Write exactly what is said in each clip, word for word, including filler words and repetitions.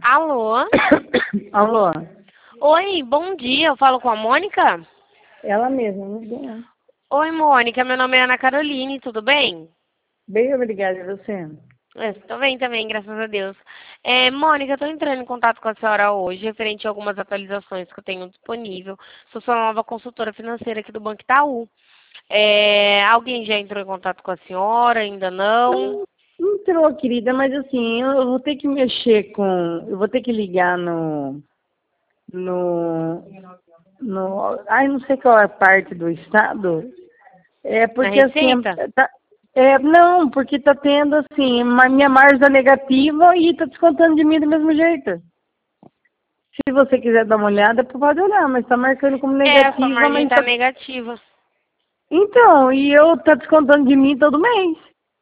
Alô? Alô? Oi, bom dia. Eu falo com a Mônica? Ela mesma, não sei. Oi, Mônica. Meu nome é Ana Caroline, tudo bem? Bem obrigada, e você? Estou bem também, graças a Deus. É, Mônica, eu estou entrando em contato com a senhora hoje, referente a algumas atualizações que eu tenho disponível. Sou sua nova consultora financeira aqui do Banco Itaú. É, alguém já entrou em contato com a senhora? Ainda não? Não entrou, querida, mas assim, eu vou ter que mexer com. Eu vou ter que ligar no. No. no ai, não sei qual é a parte do estado. É Na porque assim. Receita? Tá, é, não, porque tá tendo assim, uma, minha margem tá negativa e tá descontando de mim do mesmo jeito. Se você quiser dar uma olhada, pode olhar, mas tá marcando como É, a sua negativa, margem mas está tá. negativa. Então, e eu tá descontando de mim todo mês.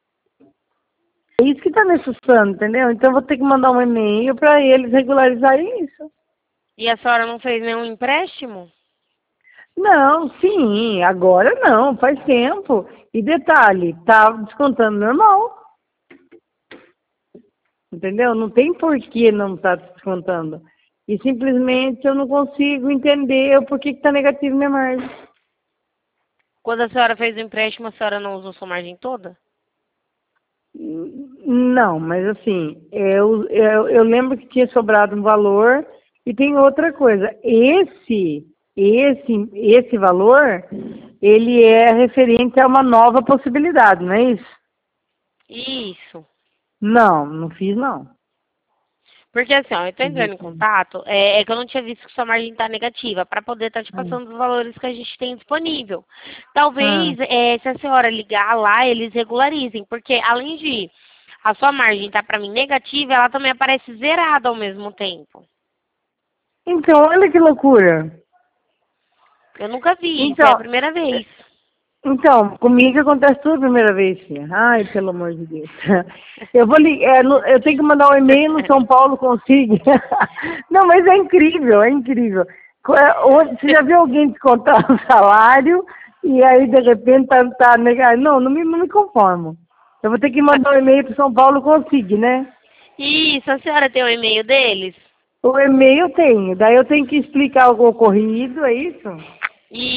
É isso que tá me assustando, entendeu? Então eu vou ter que mandar um e-mail para eles regularizarem isso. E a senhora não fez nenhum empréstimo? Não, sim, agora não, faz tempo. E detalhe, tá descontando normal. Entendeu? Não tem por que não tá descontando. E simplesmente eu não consigo entender o porquê que tá negativo minha margem. Quando a senhora fez o empréstimo, a senhora não usou sua margem toda? Não, mas assim, eu, eu, eu lembro que tinha sobrado um valor e tem outra coisa. Esse, esse, esse valor, ele é referente a uma nova possibilidade, não é isso? Isso. Não, não fiz não. Porque assim, ó, eu tô entrando em contato, é, é que eu não tinha visto que sua margem tá negativa, para poder estar te Hum. passando os valores que a gente tem disponível. Ah, Talvez, é, se a senhora ligar lá, eles regularizem, porque além de a sua margem tá para mim negativa, ela também aparece zerada ao mesmo tempo. então, olha que loucura. Eu nunca vi isso, é a Então, primeira vez. Então, comigo acontece tudo a primeira vez, filha. Ai, pelo amor de Deus. Eu vou li- é, no- eu tenho que mandar um e-mail no São Paulo Consigo. Não, mas é incrível, é incrível. Co- é, onde- Você já viu alguém descontar o salário e aí de repente tá, tá negado? Não, não me, não me conformo. Eu vou ter que mandar um e-mail para São Paulo Consigo, né? Isso, a senhora tem o e-mail deles? O e-mail eu tenho, daí eu tenho que explicar o ocorrido, é isso?